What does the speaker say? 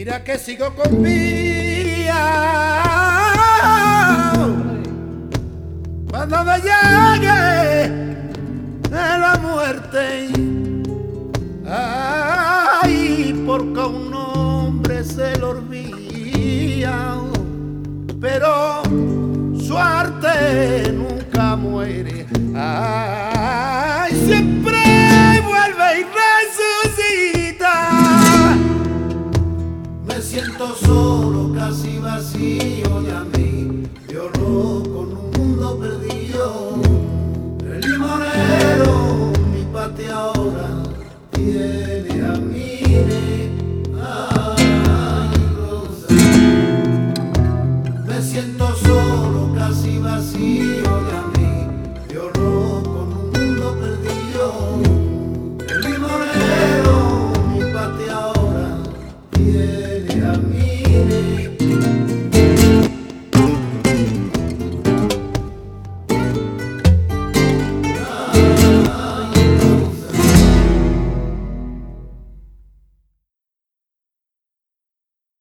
Mira que sigo con vida cuando me llegue la muerte. Ay, porque a un hombre se lo olvida, pero su arte nunca muere. Ay, siempre vuelve y resucita. Me siento solo, casi vacío, y a mí yo loco nunca.